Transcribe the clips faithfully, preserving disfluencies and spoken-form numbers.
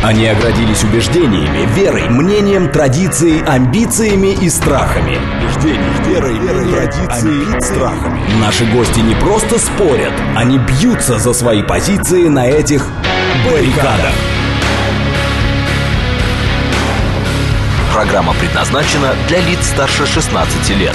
Они оградились убеждениями, верой, мнением, традицией, амбициями и страхами. Убеждениями, верой, верой, традицией, страхами. Наши гости не просто спорят, они бьются за свои позиции на этих баррикадах. Программа предназначена для лиц старше шестнадцати лет.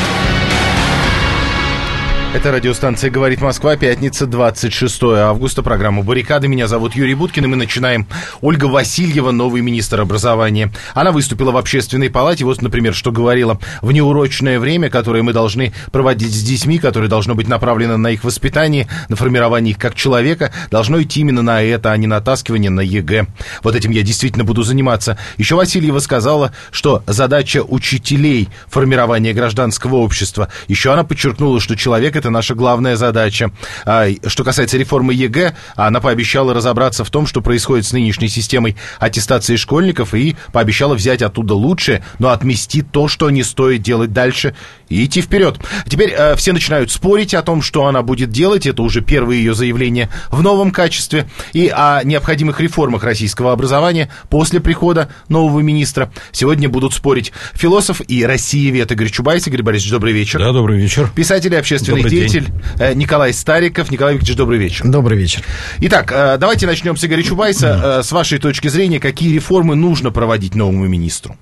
Это радиостанция «Говорит Москва», пятница, двадцать шестое августа, программа «Баррикады». Меня зовут Юрий Буткин, и мы начинаем. Ольга Васильева, новый министр образования. Она выступила в общественной палате, вот, например, что говорила: в неурочное время, которое мы должны проводить с детьми, которое должно быть направлено на их воспитание, на формирование их как человека, должно идти именно на это, а не натаскивание на ЕГЭ. Вот этим я действительно буду заниматься. Еще Васильева сказала, что задача учителей — формирование гражданского общества. Еще она подчеркнула, что человек — это наша главная задача. Что касается реформы ЕГЭ, она пообещала разобраться в том, что происходит с нынешней системой аттестации школьников, и пообещала взять оттуда лучшее, но отмести то, что не стоит делать дальше, и идти вперед. Теперь э, все начинают спорить о том, что она будет делать. Это уже первое ее заявление в новом качестве. И о необходимых реформах российского образования после прихода нового министра сегодня будут спорить философ и россиевед Игорь Чубайс. Игорь Борисович, добрый вечер. Да, добрый вечер. Писатель и общественный добрый деятель день. Николай Стариков. Николай Викторович, добрый вечер. Добрый вечер. Итак, э, давайте начнем с Игоря Чубайса. Э, с вашей точки зрения, какие реформы нужно проводить новому министру?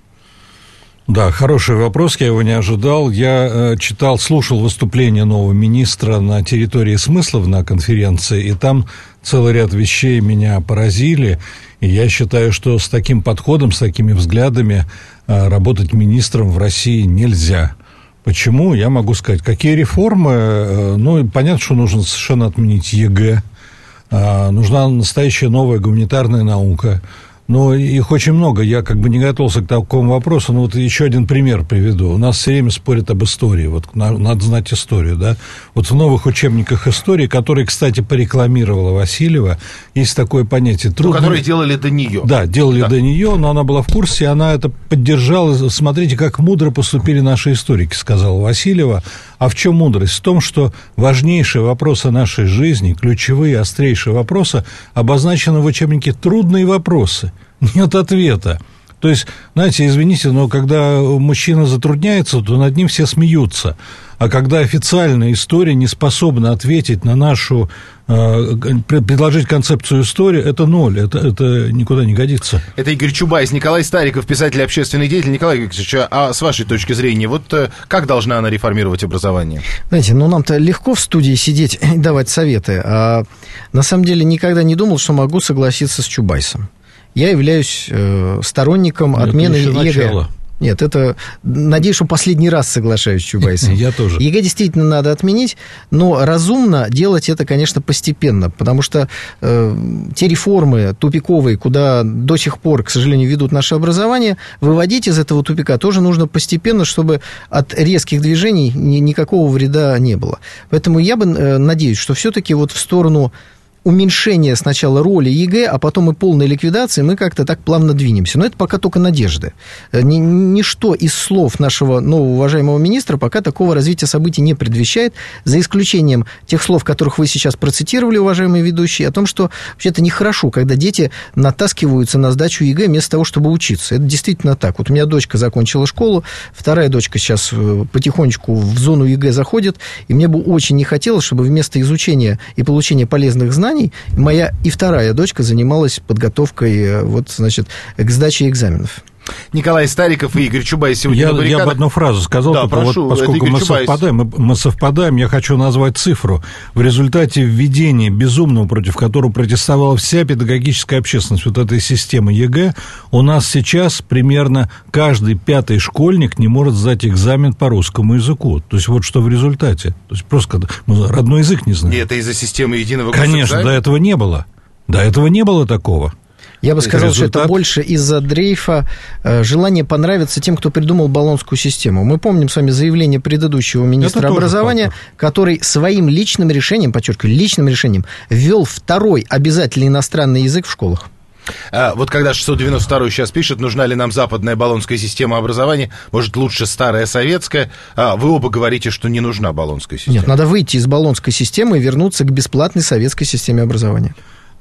Да, хороший вопрос, я его не ожидал. Я э, читал, слушал выступление нового министра на территории Смыслов на конференции, и там целый ряд вещей меня поразили, и я считаю, что с таким подходом, с такими взглядами э, работать министром в России нельзя. Почему? Я могу сказать. Какие реформы? Э, ну, понятно, что нужно совершенно отменить ЕГЭ, э, нужна настоящая новая гуманитарная наука. Но их очень много, я как бы не готовился к такому вопросу, но вот еще один пример приведу. У нас все время спорят об истории, вот надо знать историю, да. Вот в новых учебниках истории, которые, кстати, порекламировала Васильева, есть такое понятие. Трудно... Ну, которые делали до нее. Да, делали да. до нее, но она была в курсе, и она это поддержала. Смотрите, как мудро поступили наши историки, сказала Васильева. А в чем мудрость? В том, что важнейшие вопросы нашей жизни, ключевые, острейшие вопросы, обозначены в учебнике «Трудные вопросы». Нет ответа. То есть, знаете, извините, но когда мужчина затрудняется, то над ним все смеются. А когда официальная история не способна ответить на нашу, э, предложить концепцию истории, это ноль, это, это никуда не годится. Это Игорь Чубайс. Николай Стариков, писатель и общественный деятель. Николай Викторович, а с вашей точки зрения, вот как должна она реформировать образование? Знаете, ну нам-то легко в студии сидеть и давать советы, а на самом деле никогда не думал, что могу согласиться с Чубайсом. Я являюсь э, сторонником Нет, отмены ЕГЭ. Нет, это, надеюсь, что последний раз соглашаюсь с Чубайсом. Я тоже. ЕГЭ действительно надо отменить, но разумно делать это, конечно, постепенно, потому что э, те реформы тупиковые, куда до сих пор, к сожалению, ведут наше образование, выводить из этого тупика тоже нужно постепенно, чтобы от резких движений ни, никакого вреда не было. Поэтому я бы э, надеюсь, что все-таки вот в сторону уменьшение сначала роли ЕГЭ, а потом и полной ликвидации, мы как-то так плавно двинемся. Но это пока только надежды. Ничто из слов нашего нового уважаемого министра пока такого развития событий не предвещает, за исключением тех слов, которых вы сейчас процитировали, уважаемые ведущие, о том, что вообще-то нехорошо, когда дети натаскиваются на сдачу ЕГЭ вместо того, чтобы учиться. Это действительно так. Вот у меня дочка закончила школу, вторая дочка сейчас потихонечку в зону ЕГЭ заходит, и мне бы очень не хотелось, чтобы вместо изучения и получения полезных знаний моя и вторая дочка занималась подготовкой, вот, значит, к сдаче экзаменов. Николай Стариков и Игорь Чубайс сегодня я, на баррикадах. Я бы одну фразу сказал, да, только прошу, вот, поскольку мы совпадаем, мы, мы совпадаем, я хочу назвать цифру. В результате введения безумного, против которого протестовала вся педагогическая общественность, вот этой системы ЕГЭ, у нас сейчас примерно каждый пятый школьник не может сдать экзамен по русскому языку. То есть вот что в результате. То есть просто мы родной язык не знаем. И это из-за системы единого госэкзамена? Конечно, до этого не было. До этого не было такого. Я бы сказал, результат... что это больше из-за дрейфа э, желания понравиться тем, кто придумал болонскую систему. Мы помним с вами заявление предыдущего министра это образования, который своим личным решением, подчеркиваю, личным решением, ввел второй обязательный иностранный язык в школах. А, вот когда шестьсот девяносто второй сейчас пишет, нужна ли нам западная болонская система образования, может, лучше старая советская, а, вы оба говорите, что не нужна болонская система. Нет, надо выйти из болонской системы и вернуться к бесплатной советской системе образования.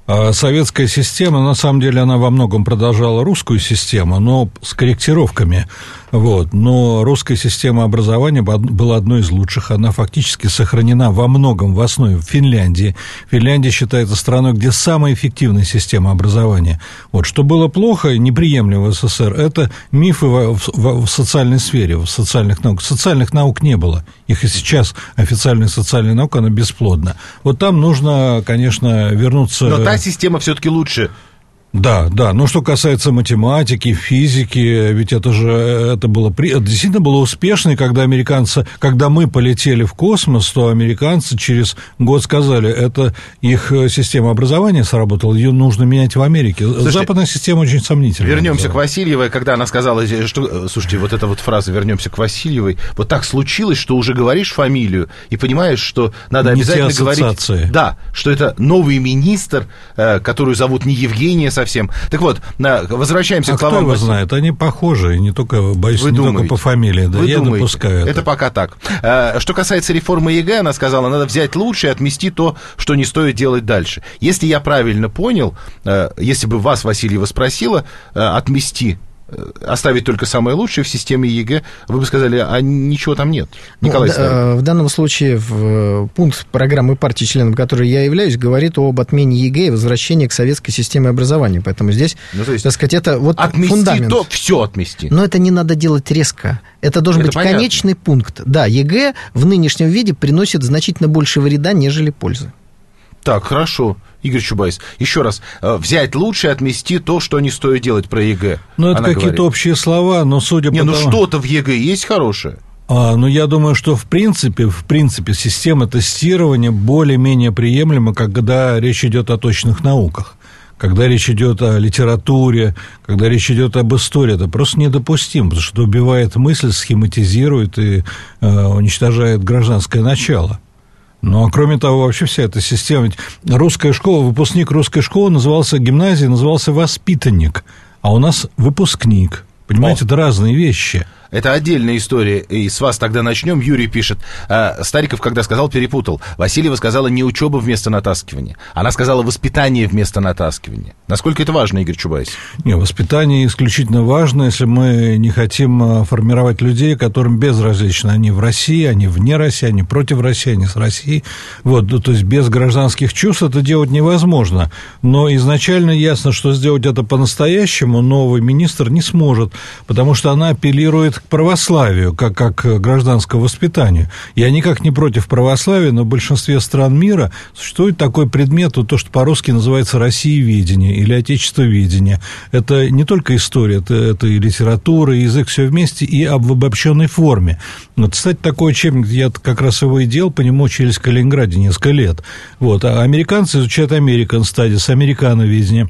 Советская система, на самом деле, она во многом продолжала русскую систему, но с корректировками. Вот. Но русская система образования была одной из лучших. Она фактически сохранена во многом в основе в Финляндии. Финляндия считается страной, где самая эффективная система образования. Вот. Что было плохо и неприемлемо в СССР, это мифы в, в, в социальной сфере, в социальных науках. Социальных наук не было. Их и сейчас официальная социальная наука, она бесплодна. Вот там нужно, конечно, вернуться... Но та система все-таки лучше. Да, да, но что касается математики, физики, ведь это же, это было, это действительно было успешно, и когда американцы, когда мы полетели в космос, то американцы через год сказали, это их система образования сработала, ее нужно менять в Америке. Слушайте, западная система очень сомнительная. Вернемся к Васильевой, когда она сказала, что, слушайте, вот эта вот фраза «вернемся к Васильевой», вот так случилось, что уже говоришь фамилию и понимаешь, что надо не обязательно говорить, да, что это новый министр, которую зовут не Евгения совсем. Так вот, возвращаемся а к словам. Кто его знает? Они похожи, не только, боюсь, Вы не думаете? только по фамилии. Да, Вы я думаете? допускаю это. Это пока так. Что касается реформы ЕГЭ, она сказала, надо взять лучшее и отмести то, что не стоит делать дальше. Если я правильно понял, если бы вас Васильева спросила, отмести, оставить только самое лучшее в системе ЕГЭ, вы бы сказали, а ничего там нет. Николай ну, в данном случае в пункт программы партии, членом которой я являюсь, говорит об отмене ЕГЭ и возвращении к советской системе образования. Поэтому здесь, ну, то есть, так сказать, это вот отмести фундамент. То все отмести. Но это не надо делать резко. Это должен это быть понятно. Конечный пункт. Да, ЕГЭ в нынешнем виде приносит значительно больше вреда, нежели пользы. Так, хорошо. Игорь Чубайс, еще раз, взять лучше, отмести то, что не стоит делать про ЕГЭ. Ну, это какие-то говорит. Общие слова, но судя не, по ну тому... что-то в ЕГЭ есть хорошее? А, ну, я думаю, что в принципе, в принципе, система тестирования более-менее приемлема, когда речь идет о точных науках. Когда речь идет о литературе, когда речь идет об истории, это просто недопустимо, потому что убивает мысль, схематизирует и э, уничтожает гражданское начало. Ну, а кроме того, вообще вся эта система... Русская школа, выпускник русской школы назывался, гимназии назывался воспитанник, а у нас выпускник. Понимаете, О. это разные вещи. Это отдельная история, и с вас тогда начнем. Юрий пишет, Стариков, когда сказал, перепутал. Васильева сказала не учеба вместо натаскивания. Она сказала воспитание вместо натаскивания. Насколько это важно, Игорь Чубайс? Не, воспитание исключительно важно, если мы не хотим формировать людей, которым безразлично. Они в России, они вне России, они против России, они с Россией. Вот, то есть без гражданских чувств это делать невозможно. Но изначально ясно, что сделать это по-настоящему новый министр не сможет, потому что она апеллирует к православию, как, как к гражданскому воспитанию. Я никак не против православия, но в большинстве стран мира существует такой предмет, вот то, что по-русски называется «россиеведение» или «отечествоведение». Это не только история, это, это и литература, и язык, все вместе, и об обобщенной форме. Вот, кстати, такой учебник, я как раз его и делал, по нему учились в Калининграде несколько лет. Вот. А американцы изучают American Studies, американоведение.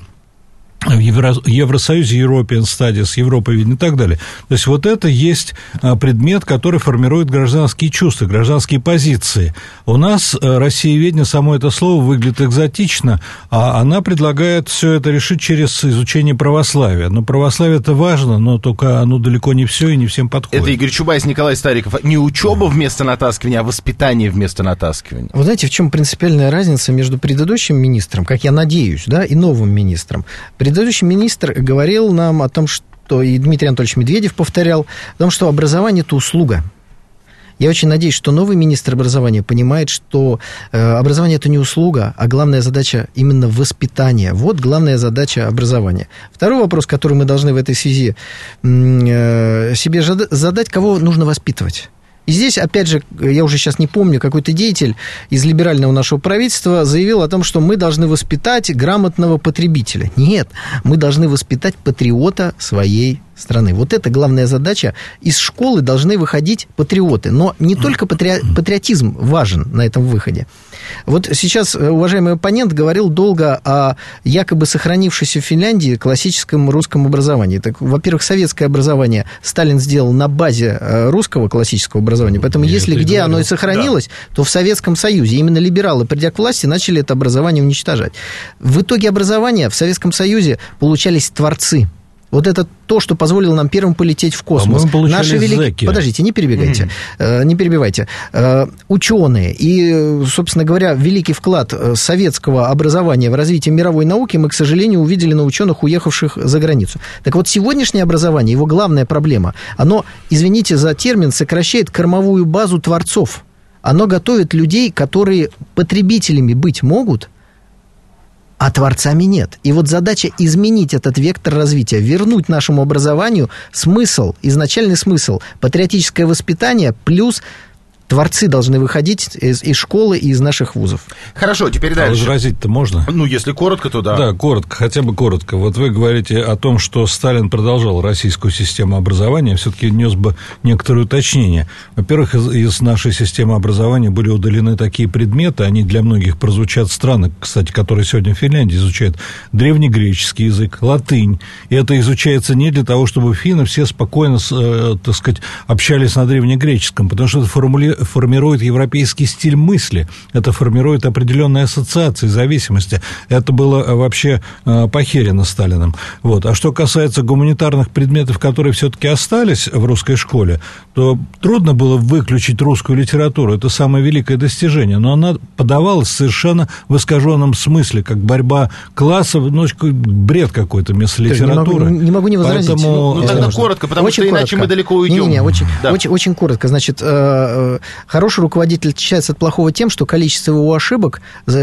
В Евро, Евросоюзе European Studies, Европоведение и так далее. То есть вот это есть предмет, который формирует гражданские чувства, гражданские позиции. У нас россиеведение, само это слово выглядит экзотично, а она предлагает все это решить через изучение православия. Но православие это важно, но только оно далеко не все и не всем подходит. Это Игорь Чубайс, Николай Стариков. Не учеба вместо натаскивания, а воспитание вместо натаскивания. Вы знаете, в чем принципиальная разница между предыдущим министром, как я надеюсь, да, и новым министром? Предыдущий министр говорил нам о том, что, и Дмитрий Анатольевич Медведев повторял, о том, что образование – это услуга. Я очень надеюсь, что новый министр образования понимает, что э, образование – это не услуга, а главная задача именно воспитание. Вот главная задача образования. Второй вопрос, который мы должны в этой связи э, себе задать, кого нужно воспитывать. И здесь, опять же, я уже сейчас не помню, какой-то деятель из либерального нашего правительства заявил о том, что мы должны воспитать грамотного потребителя. Нет, мы должны воспитать патриота своей страны. Вот это главная задача. Из школы должны выходить патриоты. Но не только патри... патриотизм важен на этом выходе. Вот сейчас уважаемый оппонент говорил долго о якобы сохранившейся в Финляндии классическом русском образовании. Так, во-первых, советское образование Сталин сделал на базе русского классического образования. Поэтому я если где оно и сохранилось, да. то в Советском Союзе. Именно либералы, придя к власти, начали это образование уничтожать. В итоге образования в Советском Союзе получались творцы. Вот это то, что позволило нам первым полететь в космос. Наши великие... Подождите, не перебегайте, mm-hmm. не перебивайте. Ученые и, собственно говоря, великий вклад советского образования в развитие мировой науки мы, к сожалению, увидели на ученых, уехавших за границу. Так вот, сегодняшнее образование, его главная проблема, оно, извините за термин, сокращает кормовую базу творцов. Оно готовит людей, которые потребителями быть могут, а творцами нет. И вот задача изменить этот вектор развития, вернуть нашему образованию смысл, изначальный смысл, патриотическое воспитание плюс... Творцы должны выходить из, из школы и из наших вузов. Хорошо, теперь а дальше. Возразить-то можно? Ну, если коротко, то да. Да, коротко, хотя бы коротко. Вот вы говорите о том, что Сталин продолжал российскую систему образования, все-таки нес бы некоторые уточнения. Во-первых, из, из нашей системы образования были удалены такие предметы, они для многих прозвучат странно, кстати, которые сегодня в Финляндии изучают древнегреческий язык, латынь. И это изучается не для того, чтобы финны все спокойно, э, так сказать, общались на древнегреческом, потому что это формули формирует европейский стиль мысли, это формирует определенные ассоциации, зависимости. Это было вообще э, похерено Сталиным. Вот. А что касается гуманитарных предметов, которые все-таки остались в русской школе, то трудно было выключить русскую литературу. Это самое великое достижение. Но она подавалась совершенно в искаженном смысле, как борьба классов, ну, бред какой-то вместо литературы. Не могу не, могу не возразить. Поэтому... Ну, ну, тогда коротко, потому очень что коротко. Иначе мы далеко уйдем. Не-не-не, очень, да. очень, очень коротко. Значит, э, хороший руководитель отличается от плохого тем, что количество его ошибок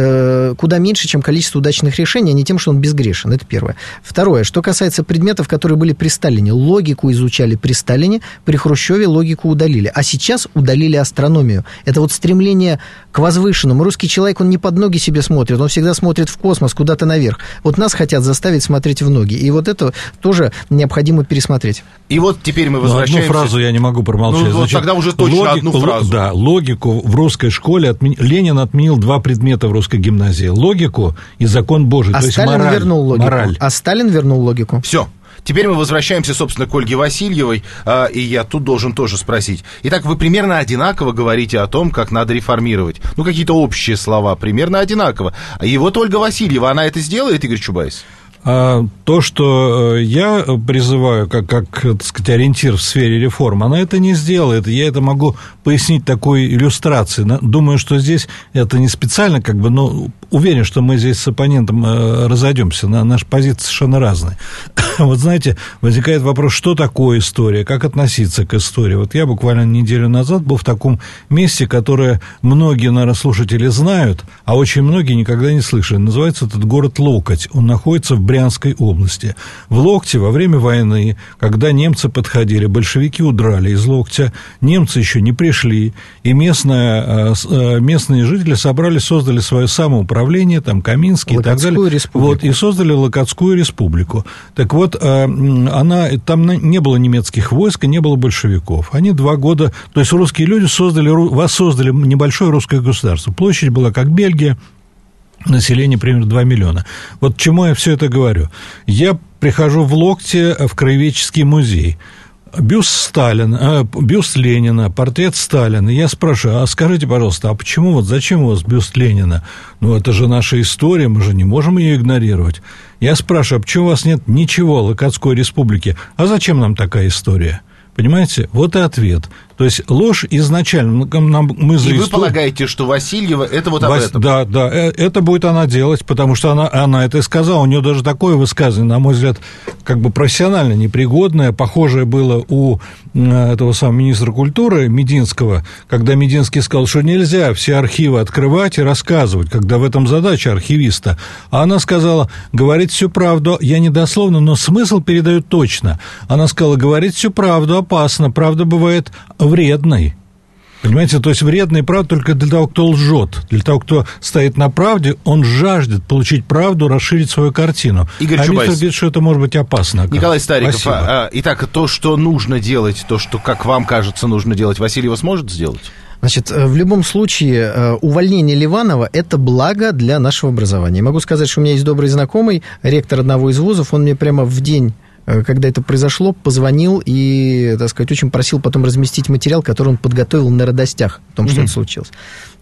куда меньше, чем количество удачных решений, а не тем, что он безгрешен. Это первое. Второе. Что касается предметов, которые были при Сталине. Логику изучали при Сталине, при Хрущеве логику удалили. А сейчас удалили астрономию. Это вот стремление к возвышенному. Русский человек, он не под ноги себе смотрит, он всегда смотрит в космос, куда-то наверх. Вот нас хотят заставить смотреть в ноги. И вот это тоже необходимо пересмотреть. И вот теперь мы возвращаемся... Ну, одну фразу я не могу промолчать. Ну, Значит, тогда уже точно логику, одну фразу. Да, логику в русской школе отмен... Ленин отменил два предмета в русской гимназии. Логику и закон Божий. А то Сталин есть мораль, вернул логику. Мораль. А Сталин вернул логику. Все. Теперь мы возвращаемся, собственно, к Ольге Васильевой, э, и я тут должен тоже спросить. Итак, вы примерно одинаково говорите о том, как надо реформировать. Ну, какие-то общие слова, примерно одинаково. И вот Ольга Васильева, она это сделает, Игорь Чубайс? А то, что я призываю как, как, так сказать, ориентир в сфере реформ, она это не сделает. Я это могу пояснить такой иллюстрацией. Думаю, что здесь это не специально, как бы, но уверен, что мы здесь с оппонентом разойдемся. Наши позиции совершенно разные. Вот знаете, возникает вопрос, что такое история, как относиться к истории. Вот я буквально неделю назад был в таком месте, которое многие, наверное, слушатели знают, а очень многие никогда не слышали. Называется этот город Локоть. Он находится в Брянской области. В Локте во время войны, когда немцы подходили, большевики удрали из Локтя, немцы еще не пришли, и местное, местные жители собрали, создали свое самоуправление, там Каминский и так далее. Республику. Вот, и создали Локотскую республику. Так вот, она, там не было немецких войск, и не было большевиков. Они два года, то есть русские люди создали, воссоздали небольшое русское государство. Площадь была как Бельгия, население примерно два миллиона. Вот чему я все это говорю? Я прихожу в Локте в краеведческий музей. Бюст Сталина, бюст Ленина, портрет Сталина. Я спрашиваю, а скажите, пожалуйста, а почему, вот зачем у вас бюст Ленина? Ну, это же наша история, мы же не можем ее игнорировать. Я спрашиваю, а почему у вас нет ничего о Локотской республике? А зачем нам такая история? Понимаете? Вот и ответ. То есть ложь изначально. Нам, мы за и вы историю... полагаете, что Васильева это вот об Вас... этом? Да, да, это будет она делать, потому что она, она это и сказала. У нее даже такое высказывание, на мой взгляд, как бы профессионально непригодное. Похожее было у этого самого министра культуры Мединского, когда Мединский сказал, что нельзя все архивы открывать и рассказывать, когда в этом задача архивиста. А она сказала, говорить всю правду, я не дословно, но смысл передаю точно. Она сказала, говорить всю правду опасно, правда бывает вредной. Понимаете, то есть вредная правда только для того, кто лжет. Для того, кто стоит на правде, он жаждет получить правду, расширить свою картину. Игорь а Чубайс. говорит, что это может быть опасно. Николай Стариков, а, а, итак, то, что нужно делать, то, что, как вам кажется, нужно делать, Васильева сможет сделать? Значит, в любом случае, увольнение Ливанова – это благо для нашего образования. Могу сказать, что у меня есть добрый знакомый, ректор одного из вузов, он мне прямо в день, когда это произошло, позвонил и, так сказать, очень просил потом разместить материал, который он подготовил на радостях о том, что mm-hmm. это случилось.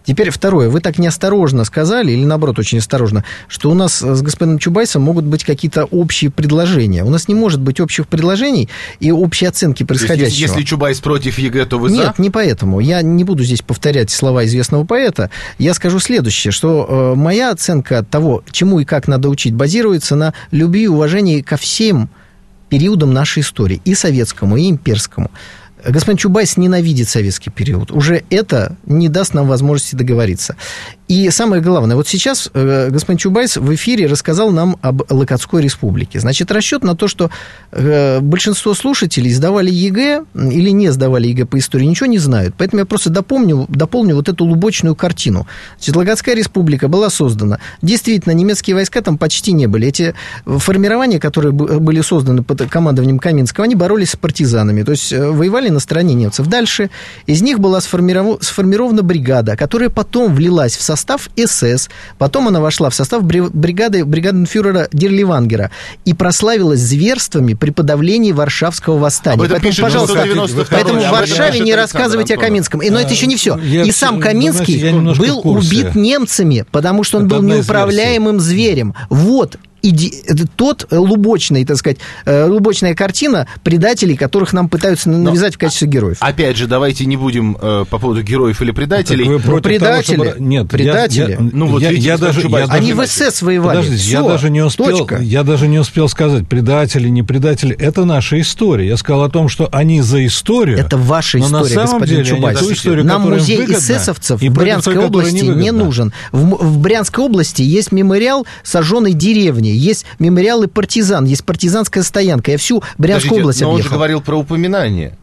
Теперь второе. Вы так неосторожно сказали, или наоборот очень осторожно, что у нас с господином Чубайсом могут быть какие-то общие предложения. У нас не может быть общих предложений и общей оценки происходящего. Если, если Чубайс против ЕГЭ, то вы Нет, за? Нет, не поэтому. Я не буду здесь повторять слова известного поэта. Я скажу следующее, что э, моя оценка того, чему и как надо учить, базируется на любви и уважении ко всем периодам нашей истории, и советскому, и имперскому. Господин Чубайс ненавидит советский период. Уже это не даст нам возможности договориться. И самое главное, вот сейчас э, господин Чубайс в эфире рассказал нам об Локотской республике. Значит, расчет на то, что э, большинство слушателей сдавали ЕГЭ или не сдавали ЕГЭ по истории, ничего не знают. Поэтому я просто дополню, дополню вот эту лубочную картину. Значит, Локотская республика была создана. Действительно, немецкие войска там почти не были. Эти формирования, которые были созданы под командованием Каменского, они боролись с партизанами. То есть воевали на стороне немцев. Дальше из них была сформирована, сформирована бригада, которая потом влилась в состав СС, потом она вошла в состав бригады бригаденфюрера Дерливангера и прославилась зверствами при подавлении Варшавского восстания. Поэтому, пишет, пожалуйста, поэтому в Варшаве не рассказывайте о Каменском. И, но это еще не все. Я, и сам Каменский знаете, был убит немцами, потому что он это был неуправляемым зверем. Вот. Иди, тот лубочный, так сказать, лубочная картина предателей, которых нам пытаются навязать Но, в качестве героев. Опять же, давайте не будем э, по поводу героев или предателей. Ну, предатели. Того, чтобы... Нет, предатели. Я, я, ну, вот, я, видите, я даже, я Они даже, в СС воевали. Подождите, Все, я даже не успел, точка. Я даже не успел сказать, предатели, не предатели. Это наша история. Я сказал о том, что они за историю. Это ваша но история, на самом господин деле, Чубайс. Историю, нам музей эсэсовцев в Брянской той, области не, не нужен. В, в Брянской области есть мемориал сожженной деревни, есть мемориалы партизан, есть партизанская стоянка. Я всю Брянскую Подождите, область но объехал. он же говорил про упоминание.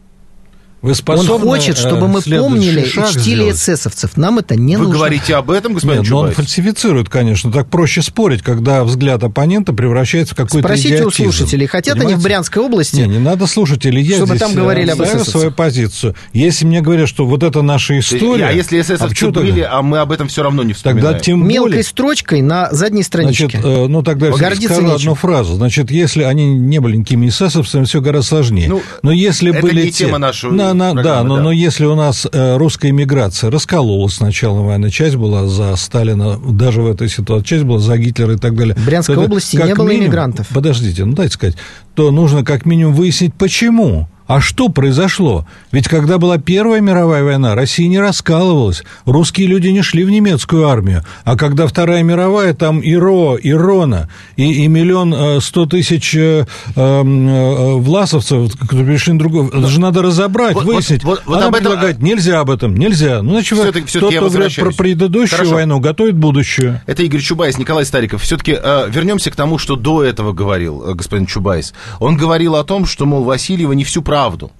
Вы Он хочет, чтобы мы помнили и чтили эсэсовцев. Нам это не Вы нужно. Вы говорите об этом, господин Нет, Чубайс? но он фальсифицирует, конечно. Так проще спорить, когда взгляд оппонента превращается в какой-то Спросите идиотизм. у слушателей, хотят Понимаете? они в Брянской области? Не, не надо слушателей. Я чтобы здесь там говорили об ставлю эсэсовцах. свою позицию. Если мне говорят, что вот это наша история... А если эсэсовцы а были, а мы об этом все равно не вспоминаем? Тогда тем Мелкой более... строчкой на задней страничке. Значит, э, ну тогда я скажу нечем. одну фразу. Значит, если они не были никакими эсэсовцами, все гораздо сложнее. Ну, но если это были не те... тема нашего на, на, программы, да, но, да. но если у нас э, русская эмиграция раскололась с начала войны, часть была за Сталина, даже в этой ситуации, часть была за Гитлера и так далее. В Брянской то области как не было минимум, иммигрантов. Подождите, ну дайте сказать, то нужно как минимум выяснить, почему. А что произошло? Ведь когда была Первая мировая война, Россия не раскалывалась, русские люди не шли в немецкую армию, а когда Вторая мировая, там и РО, и РОНА, и, и миллион сто тысяч э, э, власовцев, которые пришли на другую, это же надо разобрать, вот, выяснить. Вот, вот, Она вот предлагает, этом... нельзя об этом, нельзя. Ну, значит, все-таки, все-таки тот, кто говорит про предыдущую Хорошо. войну, готовит будущую. Это Игорь Чубайс, Николай Стариков. Все-таки э, вернемся к тому, что до этого говорил э, господин Чубайс. Он говорил о том, что, мол, Васильева не всю правду.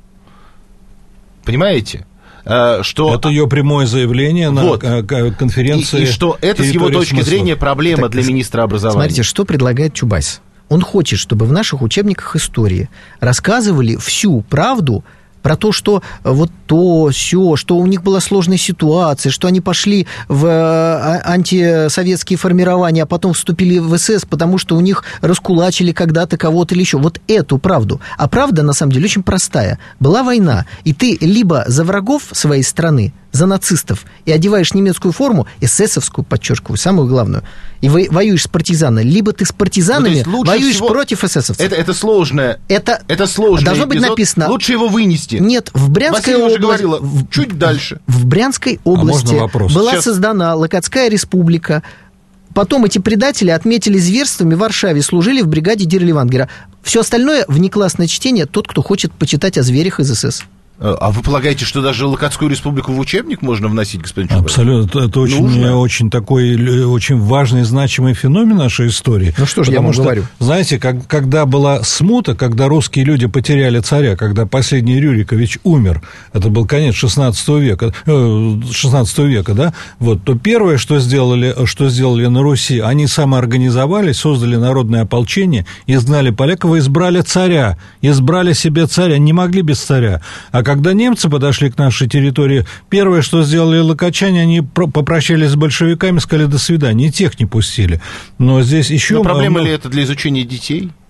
Понимаете? Что... Это ее прямое заявление вот. на конференции. И, и что это, с его точки смыслов. зрения, проблема так, для министра образования. Смотрите, что предлагает Чубайс. Он хочет, чтобы в наших учебниках истории рассказывали всю правду про то, что вот то, сё, что у них была сложная ситуация, что они пошли в антисоветские формирования, а потом вступили в СС, потому что у них раскулачили когда-то кого-то или еще. Вот эту правду. А правда, на самом деле, очень простая. Была война, и ты либо за врагов своей страны, за нацистов, и одеваешь немецкую форму, эсэсовскую, подчеркиваю, самую главную, и во- воюешь с партизанами, либо ты с партизанами ну, воюешь всего... против эсэсовцев. Это, это сложное. Это, это сложное. Должно быть эпизод. написано. Лучше его вынести. Нет, в Брянской Васильева области... уже говорила, в, чуть дальше. В Брянской области а была Сейчас... создана Локотская республика. Потом эти предатели отметили зверствами в Варшаве, служили в бригаде Дерливангера. Все остальное внеклассное чтение тот, кто хочет почитать о зверях из СС. А вы полагаете, что даже Локотскую республику в учебник можно вносить, господин Чубайс? Абсолютно. Это очень, очень такой, очень важный, значимый феномен нашей истории. Ну что же я вам что, говорю? Знаете, как, когда была смута, когда русские люди потеряли царя, когда последний Рюрикович умер, это был конец шестнадцатого века, шестнадцатого века, да, вот, то первое, что сделали, что сделали на Руси, они самоорганизовались, создали народное ополчение, изгнали поляков и избрали царя, избрали себе царя, не могли без царя. А когда немцы подошли к нашей территории, первое, что сделали локотчане, они попрощались с большевиками, сказали «до свидания», и тех не пустили. Но здесь еще... Но проблема много... ли это для изучения детей?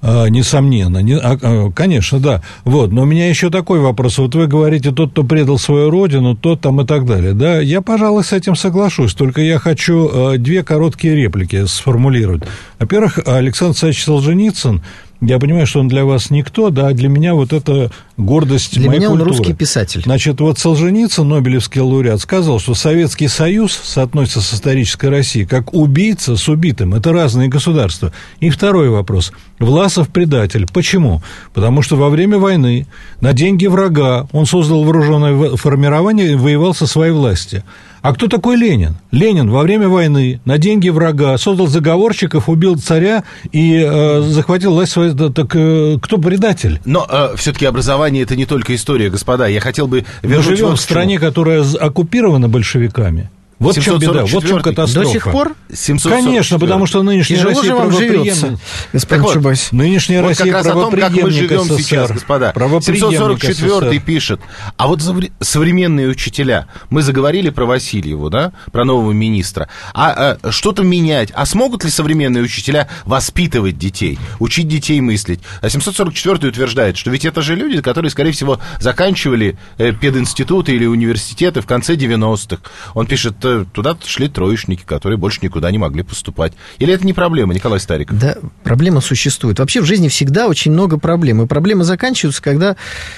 А, несомненно, не, а, конечно, да. Вот, но у меня еще такой вопрос. Вот вы говорите, тот, кто предал свою родину, тот там и так далее. Да, я, пожалуй, с этим соглашусь. Только я хочу а, две короткие реплики сформулировать. Во-первых, Александр Александрович Солженицын, я понимаю, что он для вас никто, да, для меня вот это гордость для моей меня культуры. Он русский писатель. Значит, вот Солженицын, нобелевский лауреат, сказал, что Советский Союз соотносится с исторической Россией как убийца с убитым. Это разные государства. И второй вопрос. Власов предатель. Почему? Потому что во время войны на деньги врага он создал вооруженное формирование и воевал со своей властью. А кто такой Ленин? Ленин во время войны на деньги врага создал заговорщиков, убил царя и э, захватил власть свою. Да, так э, кто предатель? Но э, все-таки образование — это не только история, господа. Я хотел бы вернуть... Мы живем в стране, которая оккупирована большевиками. Вот в чем беда, вот в чем катастрофа. До сих пор? Конечно, потому что нынешняя Тяжело Россия правопреемник. Господин вот, Чубайс. Нынешняя вот Россия как раз о том, как мы живем СССР. Сейчас, господа. семьсот сорок четвёртый пишет. А вот современные учителя. Мы заговорили про Васильеву, да, про нового министра. А, а что-то менять? А смогут ли современные учителя воспитывать детей, учить детей мыслить? А семьсот сорок четвёртый утверждает, что ведь это же люди, которые, скорее всего, заканчивали пединституты или университеты в конце девяностых. Он пишет, туда шли троечники, которые больше никуда не могли поступать. Или это не проблема, Николай Стариков? Да, проблема существует. Вообще в жизни всегда очень много проблем. И проблемы заканчиваются, когда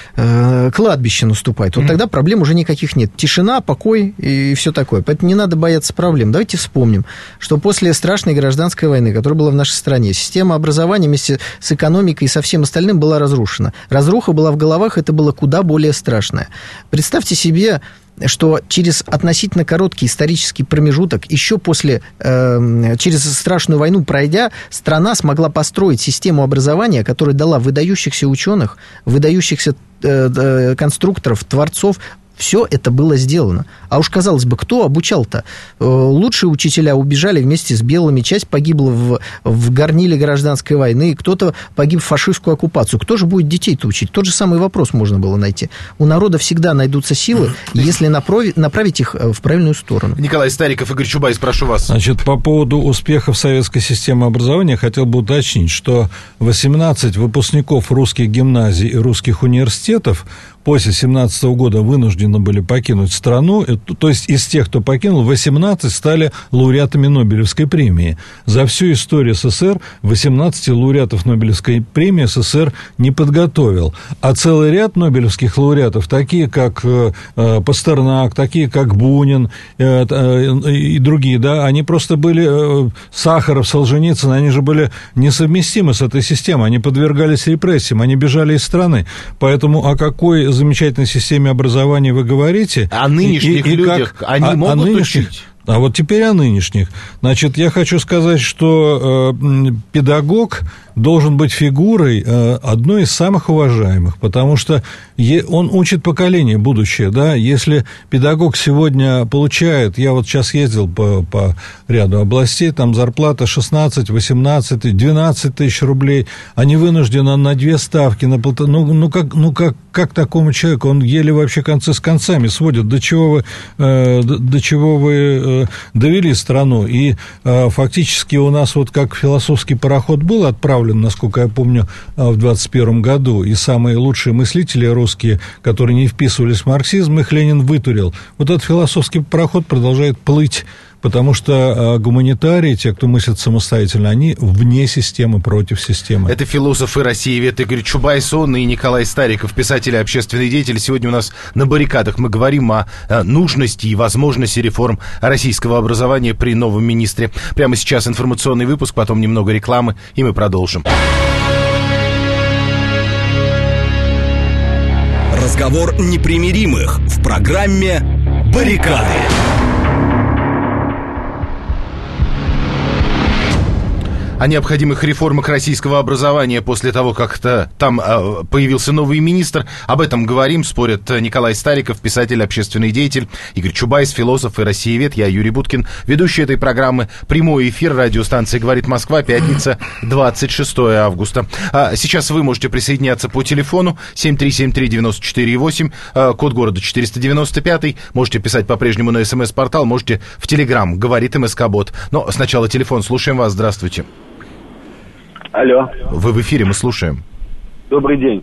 э, кладбище наступает. Вот mm-hmm. тогда проблем уже никаких нет. Тишина, покой и все такое. Поэтому не надо бояться проблем. Давайте вспомним, что после страшной гражданской войны, которая была в нашей стране, система образования вместе с экономикой и со всем остальным была разрушена. Разруха была в головах, это было куда более страшное. Представьте себе, что через относительно короткий исторический промежуток, еще после, э, через страшную войну пройдя, страна смогла построить систему образования, которая дала выдающихся ученых, выдающихся э, э, конструкторов, творцов. Все это было сделано. А уж, казалось бы, кто обучал-то? Лучшие учителя убежали вместе с белыми, часть погибла в, в горниле гражданской войны, кто-то погиб в фашистскую оккупацию. Кто же будет детей-то учить? Тот же самый вопрос можно было найти. У народа всегда найдутся силы, если направить, направить их в правильную сторону. Николай Стариков, Игорь Чубайс, прошу вас. Значит, по поводу успехов советской системы образования хотел бы уточнить, что восемнадцать выпускников русских гимназий и русских университетов после семнадцатого года вынуждены были покинуть страну, то есть из тех, кто покинул, восемнадцать стали лауреатами Нобелевской премии. За всю историю СССР восемнадцать лауреатов Нобелевской премии СССР не подготовил. А целый ряд нобелевских лауреатов, такие как э, Пастернак, такие как Бунин э, э, и другие, да, они просто были, э, Сахаров, Солженицын, они же были несовместимы с этой системой, они подвергались репрессиям, они бежали из страны. Поэтому о какой замечательной системе образования вы говорите? О нынешних и, и людях, как, они о, могут о нынешних, учить? А вот теперь о нынешних. Значит, я хочу сказать, что э, педагог должен быть фигурой э, одной из самых уважаемых, потому что е, он учит поколение, будущее, да. Если педагог сегодня получает, я вот сейчас ездил по, по ряду областей, там зарплата шестнадцать, восемнадцать, двенадцать тысяч рублей, они вынуждены на две ставки, на полтора, ну, ну, как, ну как, как такому человеку, он еле вообще концы с концами сводит, до чего вы, э, до, до чего вы э, довели страну, и э, фактически у нас вот как философский пароход был отправлен, насколько я помню, в двадцать первом году, и самые лучшие мыслители русские, которые не вписывались в марксизм, их Ленин вытурил. Вот этот философский пароход продолжает плыть, потому что гуманитарии, те, кто мыслит самостоятельно, они вне системы, против системы. Это философы России, Вет Игорь Чубайс, он и Николай Стариков, писатель и общественный деятель. Сегодня у нас на баррикадах мы говорим о нужности и возможности реформ российского образования при новом министре. Прямо сейчас информационный выпуск, потом немного рекламы, и мы продолжим. Разговор непримиримых в программе «Баррикады». О необходимых реформах российского образования после того, как -то там э, появился новый министр. Об этом говорим, спорят Николай Стариков, писатель, общественный деятель, Игорь Чубайс, философ и россиевед, я Юрий Буткин, ведущий этой программы. Прямой эфир радиостанции «Говорит Москва», пятница, двадцать шестое августа. А сейчас вы можете присоединяться по телефону семь три семь три девять четыре восемь, э, код города четыреста девяносто пять. Можете писать по-прежнему на СМС-портал, можете в Телеграм, говорит МСК-бот. Но сначала телефон, слушаем вас, здравствуйте. Алло. Вы в эфире, мы слушаем. Добрый день.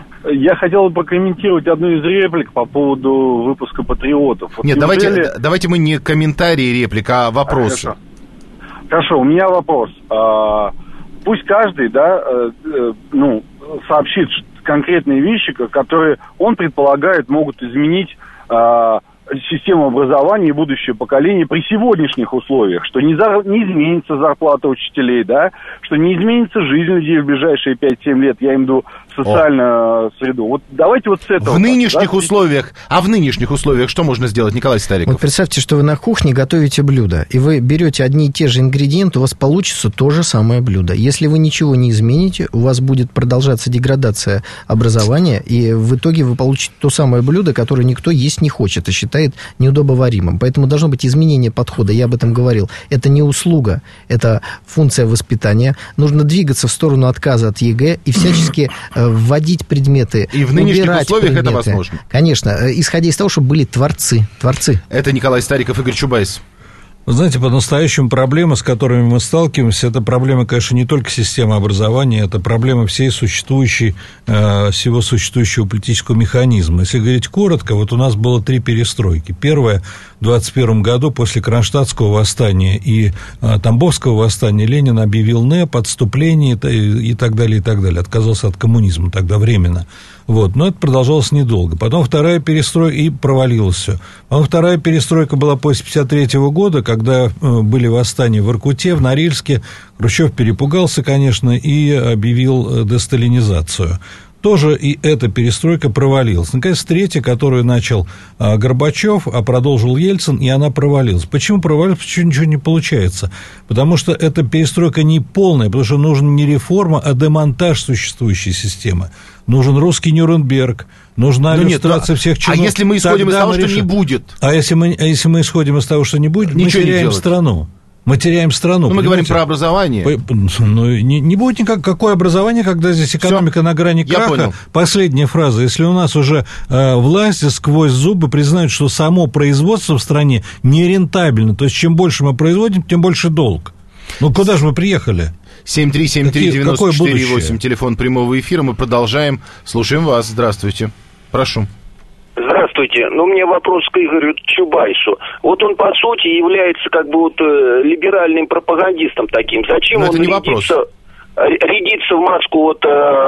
Я хотел бы прокомментировать одну из реплик по поводу выпуска «Патриотов». Вот Нет, неужели... давайте, давайте мы не комментарии реплика, а вопросы. Хорошо. Хорошо, у меня вопрос. А, пусть каждый, да, э, ну, сообщит конкретные вещи, которые он предполагает могут изменить а, систему образования и будущее поколение при сегодняшних условиях, что не, за, не изменится зарплата учителей, да, что не изменится жизнь людей в ближайшие пять-семь лет, я имею в виду социальную О. среду. Вот давайте вот с этого. В нынешних да? условиях, а в нынешних условиях что можно сделать, Николай Стариков? Вот представьте, что вы на кухне готовите блюдо, и вы берете одни и те же ингредиенты, у вас получится то же самое блюдо. Если вы ничего не измените, у вас будет продолжаться деградация образования, и в итоге вы получите то самое блюдо, которое никто есть не хочет и считает неудобоваримым. Поэтому должно быть изменение подхода, я об этом говорил. Это не услуга, это функция воспитания. Нужно двигаться в сторону отказа от ЕГЭ и всячески вводить предметы, и в нынешних условиях предметы. Это возможно. Конечно, исходя из того, чтобы были творцы. творцы. Это Николай Стариков, Игорь Чубайс. Вы знаете, по-настоящему проблемы, с которыми мы сталкиваемся, это проблема, конечно, не только системы образования, это проблема всей существующей, всего существующего политического механизма. Если говорить коротко, вот у нас было три перестройки. Первая в двадцать первом году после Кронштадтского восстания и Тамбовского восстания Ленин объявил НЭП, отступление и так далее, и так далее. Отказался от коммунизма тогда временно. Вот, но это продолжалось недолго. Потом вторая перестройка, и провалилось все. Потом вторая перестройка была после пятьдесят третьего года, когда были восстания в Воркуте, в Норильске. Хрущев перепугался, конечно, и объявил десталинизацию. Тоже и эта перестройка провалилась. Наконец, третья, которую начал а, Горбачев, а продолжил Ельцин, и она провалилась. Почему провалилась? Почему ничего не получается? Потому что эта перестройка не полная, потому что нужна не реформа, а демонтаж существующей системы. Нужен русский Нюрнберг, нужна ну иллюстрация нет, всех чинов. А если мы исходим из того, что решим... не будет? А если мы, а если мы исходим из того, что не будет, ничего мы теряем не страну. Мы теряем страну. Ну, мы говорим про образование. Ну, не, не будет никак, какое образование, когда здесь экономика Всё. на грани краха. Понял. Последняя фраза. Если у нас уже э, власти сквозь зубы признают, что само производство в стране нерентабельно, то есть чем больше мы производим, тем больше долг. Ну, куда же мы приехали? семь три семь три девять четыре восемь, телефон прямого эфира. Мы продолжаем. Слушаем вас. Здравствуйте. Прошу. Здравствуйте. Ну, у меня вопрос к Игорю Чубайсу. Вот он, по сути, является как бы вот либеральным пропагандистом таким. Зачем Но он это не рядится, вопрос. рядится в маску вот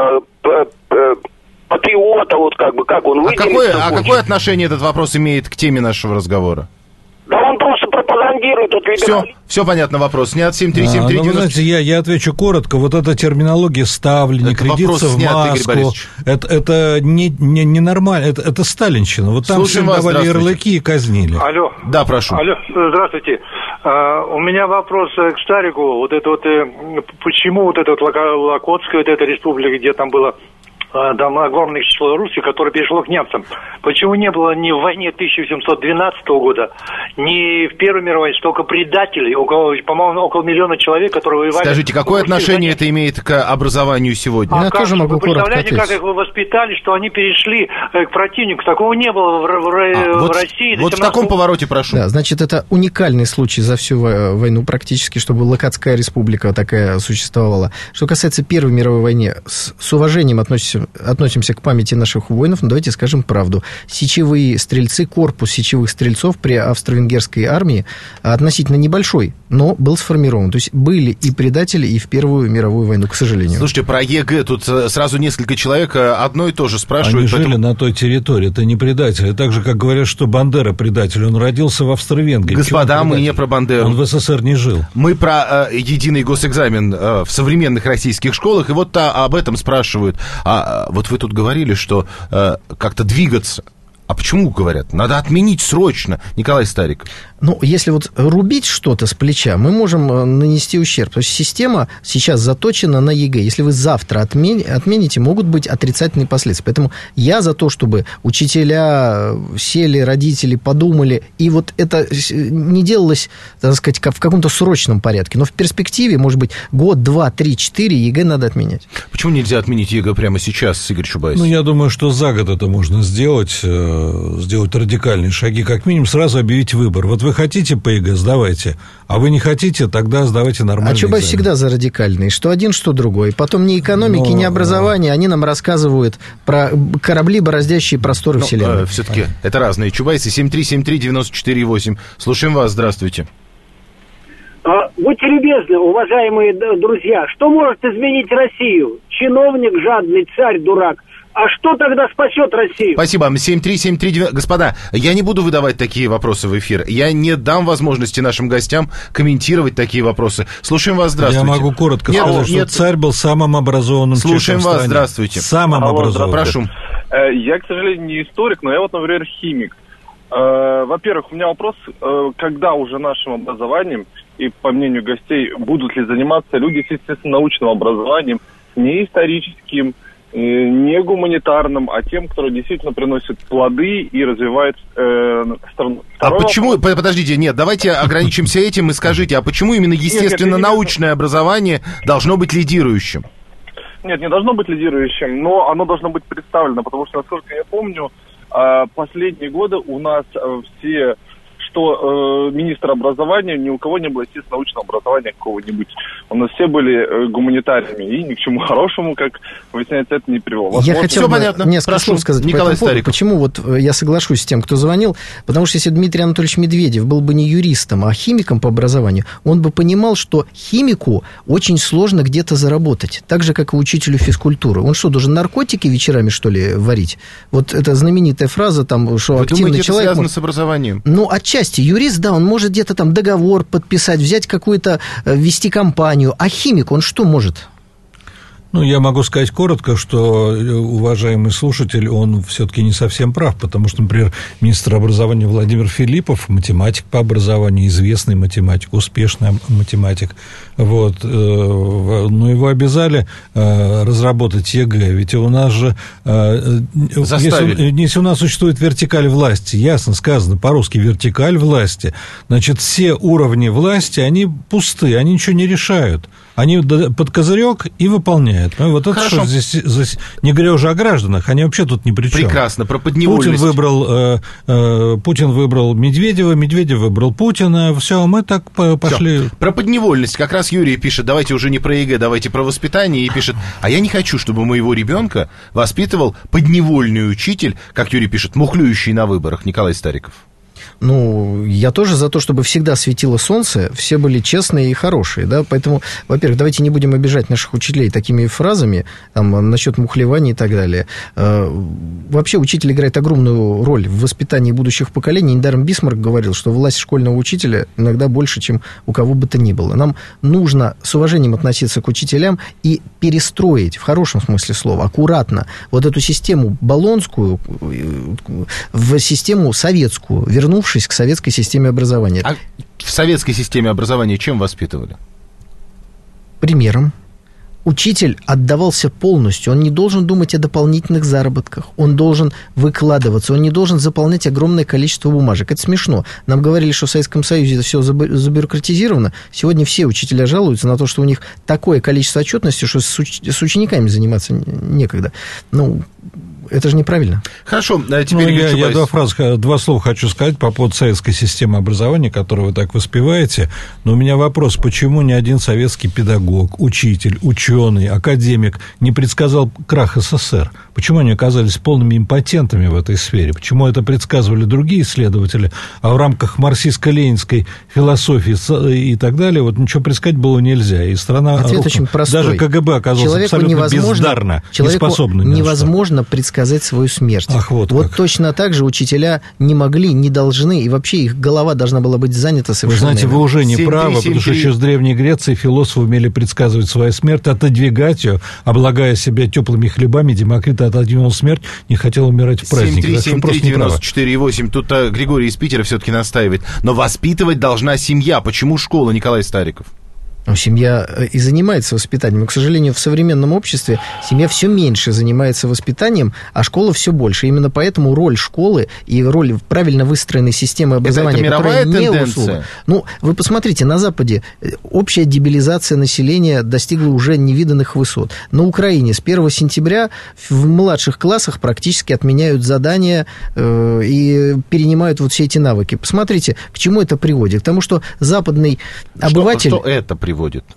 э, патриота, вот как бы, как он а выделится? Какое, а какое отношение этот вопрос имеет к теме нашего разговора? Да он просто пропагандирует вот либерализм. Все, все понятно, вопрос снят. семь три семь три а, ну, вы знаете, я, я отвечу коротко. Вот эта терминология ставленник, рядиться в снят, маску, это, это не, не, не нормально, это, это сталинщина. Вот там всем давали ярлыки и казнили. Алло. Да, прошу. Алло, здравствуйте. Uh, у меня вопрос к Старику. Вот это вот, э, почему вот эта вот Локотская, вот эта республика, где там было там огромное число русских, которое перешло к немцам. Почему не было ни в войне тысяча восемьсот двенадцатого года, ни в Первой мировой столько предателей, около, по-моему, около миллиона человек, которые воевали... Скажите, какое отношение это имеет к образованию сегодня? А Я как, тоже могу вы представляете, ответить. как их воспитали, что они перешли к противнику? Такого не было в, в, а, в вот, России. Вот в таком повороте прошу. Да, значит, это уникальный случай за всю войну практически, чтобы Локотская республика такая существовала. Что касается Первой мировой войны, с, с уважением относимся, относимся к памяти наших воинов, но давайте скажем правду. Сечевые стрельцы, корпус сечевых стрельцов при австро-венгерской армии относительно небольшой, но был сформирован. То есть были и предатели, и в Первую мировую войну, к сожалению. Слушайте, про ЕГЭ тут сразу несколько человек одно и то же спрашивают. Они поэтому... жили на той территории, это не предатели. Так же, как говорят, что Бандера предатель, он родился в Австро-Венгрии. Господа, мы не про Бандеру. Он в СССР не жил. Мы про э, единый госэкзамен э, в современных российских школах, и вот а, об этом спрашивают. А вот вы тут говорили, что э, как-то двигаться. А почему говорят? Надо отменить срочно, Николай Стариков. Ну, если вот рубить что-то с плеча, мы можем нанести ущерб. То есть система сейчас заточена на ЕГЭ. Если вы завтра отмен... отмените, могут быть отрицательные последствия. Поэтому я за то, чтобы учителя сели, родители подумали, и вот это не делалось, так сказать, в каком-то срочном порядке. Но в перспективе, может быть, год, два, три, четыре ЕГЭ надо отменять. Почему нельзя отменить ЕГЭ прямо сейчас, Игорь Чубайс? Ну, я думаю, что за год это можно сделать. э, сделать радикальные шаги, как минимум сразу объявить выбор. Вот вы хотите по ЕГЭ, сдавайте, а вы не хотите, тогда сдавайте нормальный А Чубайс экзамен. всегда за радикальный, что один, что другой. Потом ни экономики, Но... ни образования, они нам рассказывают про корабли, бороздящие просторы Но, Вселенной. Э, все-таки это разные. Чубайсы, семь три семь три девяносто четыре восемь. Слушаем вас, здравствуйте. Будьте любезны, уважаемые друзья, что может изменить Россию? Чиновник жадный, царь дурак. А что тогда спасет Россию? Спасибо. семь три семь три девять... Господа, я не буду выдавать такие вопросы в эфир. Я не дам возможности нашим гостям комментировать такие вопросы. Слушаем вас, здравствуйте. Я могу коротко нет, сказать, нет. что царь был самым образованным Слушаем человеком в вас, стране. здравствуйте. Самым Алло, образованным. Прошу. Я, к сожалению, не историк, но я вот, например, химик. Во-первых, у меня вопрос, когда уже нашим образованием, и по мнению гостей, будут ли заниматься люди с естественно-научным образованием, не историческим, не гуманитарным, а тем, которые действительно приносят плоды и развивают э, страну. А почему, вопрос... подождите, нет, давайте ограничимся этим и скажите, а почему именно естественно-научное образование должно быть лидирующим? Нет, не должно быть лидирующим, но оно должно быть представлено, потому что, насколько я помню, последние годы у нас все, что э, министр образования, ни у кого не было, естественно, научного образования какого-нибудь. У нас все были э, гуманитариями, и ни к чему хорошему, как выясняется, это не привело. Возможно, я хотел бы понятно. несколько Прошу, слов сказать Николай по этому поводу. Почему вот я соглашусь с тем, кто звонил, потому что если Дмитрий Анатольевич Медведев был бы не юристом, а химиком по образованию, он бы понимал, что химику очень сложно где-то заработать, так же, как и учителю физкультуры. Он что, должен наркотики вечерами, что ли, варить? Вот эта знаменитая фраза, там, что Вы активный думаете, человек... это связано может... с образованием? Ну, отчасти. Юрист, да, он может где-то там договор подписать, взять какую-то, вести компанию. А химик, он что может? Ну, я могу сказать коротко, что уважаемый слушатель, он все-таки не совсем прав, потому что, например, министр образования Владимир Филиппов, математик по образованию, известный математик, успешный математик, вот, но его обязали разработать ЕГЭ, ведь у нас же, если, если у нас существует вертикаль власти, ясно сказано по-русски, вертикаль власти, значит, все уровни власти, они пусты, они ничего не решают. Они под козырек и выполняют. Ну, вот это что здесь, здесь, не говоря уже о гражданах, они вообще тут ни при чем. Прекрасно, про подневольность. Путин выбрал, э, э, Путин выбрал Медведева, Медведев выбрал Путина, все, мы так пошли. Всё. Про подневольность как раз Юрий пишет, давайте уже не про ЕГЭ, давайте про воспитание, и пишет, а я не хочу, чтобы моего ребенка воспитывал подневольный учитель, как Юрий пишет, мухлюющий на выборах. Николай Стариков. Ну, я тоже за то, чтобы всегда светило солнце, все были честные и хорошие, да, поэтому, во-первых, давайте не будем обижать наших учителей такими фразами, там, насчет мухлевания и так далее. Вообще, учитель играет огромную роль в воспитании будущих поколений. Недаром Бисмарк говорил, что власть школьного учителя иногда больше, чем у кого бы то ни было. Нам нужно с уважением относиться к учителям и перестроить, в хорошем смысле слова, аккуратно, вот эту систему болонскую в систему советскую, вернувшись к советской системе образования. А в советской системе образования чем воспитывали? Примером. Учитель отдавался полностью, он не должен думать о дополнительных заработках, он должен выкладываться, он не должен заполнять огромное количество бумажек. Это смешно. Нам говорили, что в Советском Союзе это все забюрократизировано. Сегодня все учителя жалуются на то, что у них такое количество отчетности, что с, уч- с учениками заниматься некогда. Ну, это же неправильно. Хорошо, а теперь... Ну, я, я два, фразы, два слова хочу сказать по поводу советской системы образования, которую вы так воспеваете. Но у меня вопрос, почему ни один советский педагог, учитель, ученый, академик не предсказал крах СССР? Почему они оказались полными импотентами в этой сфере? Почему это предсказывали другие исследователи, а в рамках марксистско-ленинской философии и так далее, вот ничего предсказать было нельзя. И страна Ответ рухнула. очень простой. Даже КГБ оказалось человеку абсолютно невозможно, бездарно, человеку неспособно. невозможно предсказать свою смерть. Ах, вот вот как. Точно так же учителя не могли, не должны, и вообще их голова должна была быть занята совершенно. Вы знаете, вы уже не семь, правы, три, семь, потому что три. еще с Древней Греции философы умели предсказывать свою смерть, отодвигать ее, облагая себя теплыми хлебами. Демокрит отодвинул смерть, не хотел умирать в праздник. семь три семь три девяносто четыре восемь. Тут а, Григорий из Питера все-таки настаивает. Но воспитывать должна семья. Почему школа, Николай Стариков? Но семья и занимается воспитанием. Но, к сожалению, в современном обществе семья все меньше занимается воспитанием, а школа все больше. Именно поэтому роль школы и роль правильно выстроенной системы образования, это, это которая мировая не тенденция? услуга. Ну, вы посмотрите, на Западе общая дебилизация населения достигла уже невиданных высот. На Украине с первого сентября в младших классах практически отменяют задания э, и перенимают вот все эти навыки. Посмотрите, к чему это приводит. К тому, что западный обыватель... Что, что это приводит?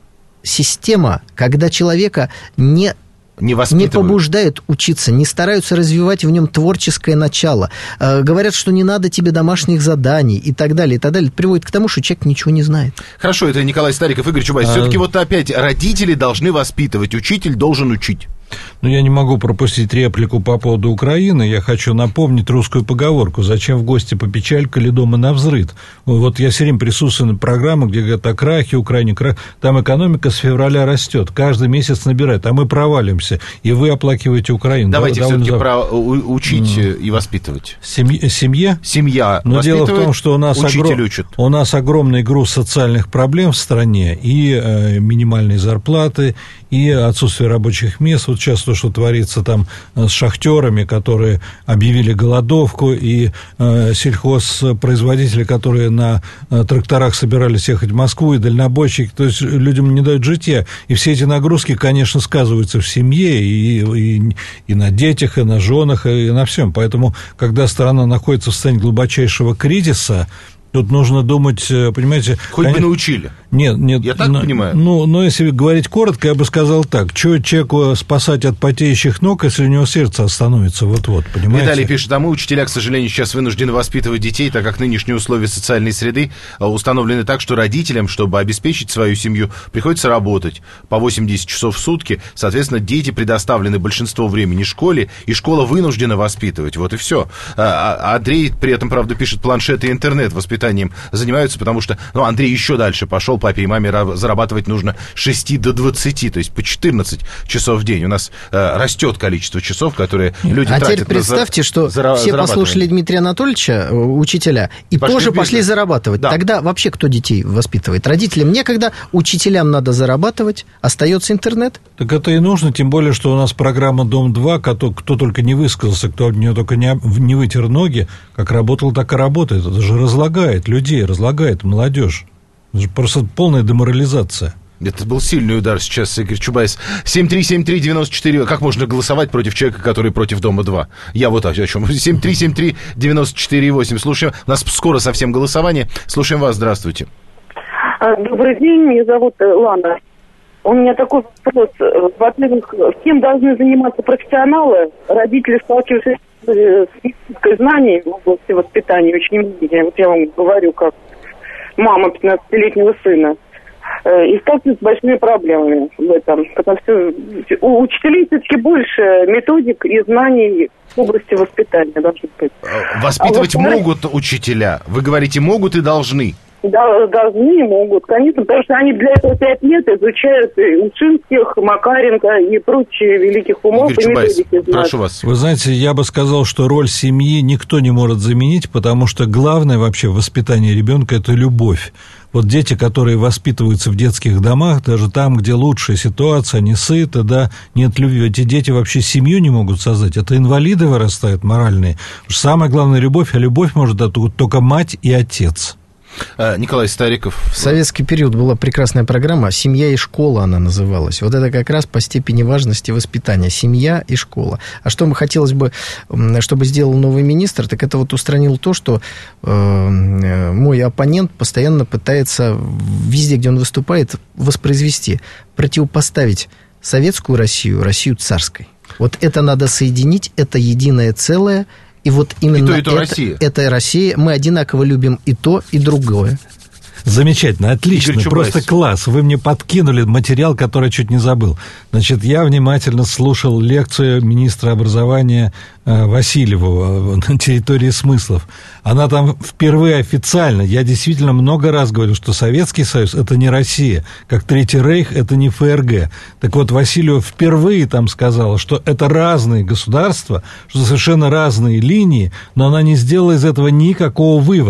Система, когда человека не, не, не побуждают учиться, не стараются развивать в нем творческое начало, э, говорят, что не надо тебе домашних заданий и так далее, и так далее, это приводит к тому, что человек ничего не знает. Хорошо, это Николай Стариков, Игорь Чубайс. А... Все-таки вот опять родители должны воспитывать, учитель должен учить. Ну, я не могу пропустить реплику по поводу Украины. Я хочу напомнить русскую поговорку: «Зачем в гости по печаль, коли дома навзрыд?» Вот я все время присутствую на программах, где говорят о крахе, Украине, крах. Там экономика с февраля растет, каждый месяц набирает, а мы провалимся, и вы оплакиваете Украину. Давайте Довольно все-таки зав... про учить mm. и воспитывать. Семье? Семье? Семья Но дело в том, что у нас, огром... у нас огромный груз социальных проблем в стране, и э, минимальные зарплаты, и отсутствие рабочих мест. Вот сейчас то, что творится там с шахтерами, которые объявили голодовку, и э, сельхозпроизводители, которые на э, тракторах собирались ехать в Москву, и дальнобойщики, то есть людям не дают житья. И все эти нагрузки, конечно, сказываются в семье, и, и, и на детях, и на женах, и на всем. Поэтому, когда страна находится в состоянии глубочайшего кризиса, тут нужно думать, понимаете... Хоть конечно, бы научили. Нет, нет. Я так но, понимаю. Ну, но если говорить коротко, я бы сказал так. Чего человеку спасать от потеющих ног, если у него сердце остановится вот-вот, понимаете? Виталий пишет, а мы, учителя, к сожалению, сейчас вынуждены воспитывать детей, так как нынешние условия социальной среды установлены так, что родителям, чтобы обеспечить свою семью, приходится работать по восемь-десять часов в сутки. Соответственно, дети предоставлены большинство времени школе, и школа вынуждена воспитывать. Вот и все. А Андрей при этом, правда, пишет, планшеты и интернет воспитанием занимаются, потому что, ну, Андрей еще дальше пошел, папе и маме зарабатывать нужно с шести до двадцати, то есть по четырнадцать часов в день. У нас э, растет количество часов, которые люди а тратят. А теперь представьте, за, что за, все послушали Дмитрия Анатольевича, учителя, и пошли тоже пошли зарабатывать. Да. Тогда вообще кто детей воспитывает? Родителям некогда, учителям надо зарабатывать, остается интернет. Так это и нужно, тем более, что у нас программа «Дом-два», кто, кто только не высказался, кто в нее только не, не вытер ноги, как работал, так и работает. Это же разлагает людей, разлагает молодежь. Просто полная деморализация. Это был сильный удар сейчас, Игорь Чубайс. семь три семь три девяносто четыре. Как можно голосовать против человека, который против Дома-два? Я вот о чем. семь три семь три девяносто четыре восемь. Слушаем. У нас скоро совсем голосование. Слушаем вас. Здравствуйте. Добрый день. Меня зовут Лана. У меня такой вопрос. Во-первых, кем должны заниматься профессионалы? Родители, сталкиваются с спецификой знаний в области воспитания, очень многие. Вот я вам говорю, как мама пятнадцатилетнего сына, и сталкиваются с большими проблемами в этом. Потому что у учителей все-таки больше методик и знаний в области воспитания должны быть. Воспитывать а могут учителя? Вы говорите, могут и должны? Да, должны и могут, конечно, потому что они для этого пять лет изучают Ушинских, Макаренко и прочие великих умов. Игорь Чубайс, прошу вас. Вы знаете, я бы сказал, что роль семьи никто не может заменить, потому что главное вообще в воспитании ребенка – это любовь. Вот дети, которые воспитываются в детских домах, даже там, где лучшая ситуация, они сыты, да, нет любви, эти дети вообще семью не могут создать, это инвалиды вырастают моральные. Самая главная любовь, а любовь может дать только мать и отец. Николай Стариков. В советский период была прекрасная программа «Семья и школа» она называлась. Вот это как раз по степени важности воспитания. Семья и школа. А что бы хотелось бы, чтобы сделал новый министр, так это вот устранил то, что э, мой оппонент постоянно пытается везде, где он выступает, воспроизвести, противопоставить советскую Россию, Россию царской. Вот это надо соединить, это единое целое. И вот именно и то, и то это, Россия. это Россия. Мы одинаково любим и то, и другое. Замечательно, отлично, просто класс. Вы мне подкинули материал, который я чуть не забыл. Значит, я внимательно слушал лекцию министра образования Васильеву на территории смыслов. Она там впервые официально, я действительно много раз говорил, что Советский Союз – это не Россия, как Третий Рейх – это не ФРГ. Так вот, Васильева впервые там сказала, что это разные государства, что совершенно разные линии, но она не сделала из этого никакого вывода.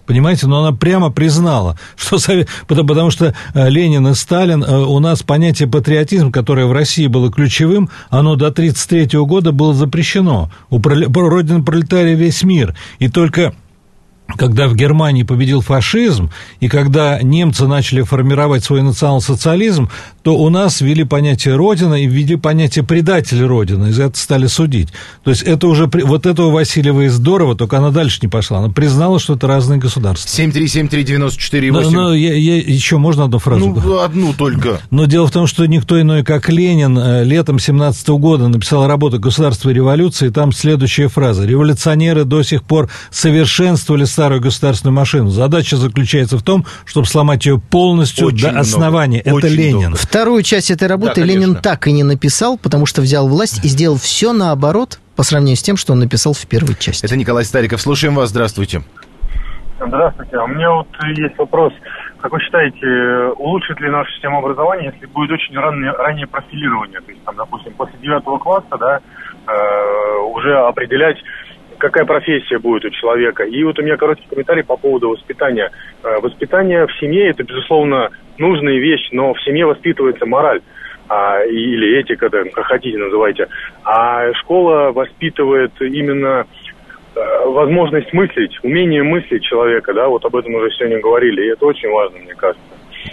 Понимаете, но она прямо признала, что совет... потому что Ленин и Сталин, у нас понятие патриотизм, которое в России было ключевым, оно до тридцать третьего года было запрещено. У Родины пролетария весь мир. И только когда в Германии победил фашизм, и когда немцы начали формировать свой национал-социализм, то у нас ввели понятие «родина» и ввели понятие «предатель Родины», и за это стали судить. То есть это уже, вот этого Васильева и здорово, только она дальше не пошла. Она признала, что это разные государства. семь три семь три девяносто четыре восемь. Но, но я, я, еще можно одну фразу? Ну, одну только. Но дело в том, что никто иной, как Ленин, летом семнадцатого года написал работу «Государство и революция», и там следующая фраза: «Революционеры до сих пор совершенствовали старую государственную машину. Задача заключается в том, чтобы сломать ее полностью очень до основания». Это очень Ленин. много. Вторую часть этой работы да, Ленин так и не написал, потому что взял власть и сделал все наоборот по сравнению с тем, что он написал в первой части. Это Николай Стариков. Слушаем вас. Здравствуйте. Здравствуйте. У меня вот есть вопрос. Как вы считаете, улучшит ли наша система образования, если будет очень раннее, раннее профилирование? То есть, там, допустим, после девятого класса, да, э, уже определять, какая профессия будет у человека. И вот у меня короткий комментарий по поводу воспитания. Э, воспитание в семье – это, безусловно, нужная вещь, но в семье воспитывается мораль. А, или этика, да, как хотите называйте. А школа воспитывает именно возможность мыслить, умение мыслить человека, да, вот об этом уже сегодня говорили, и это очень важно, мне кажется.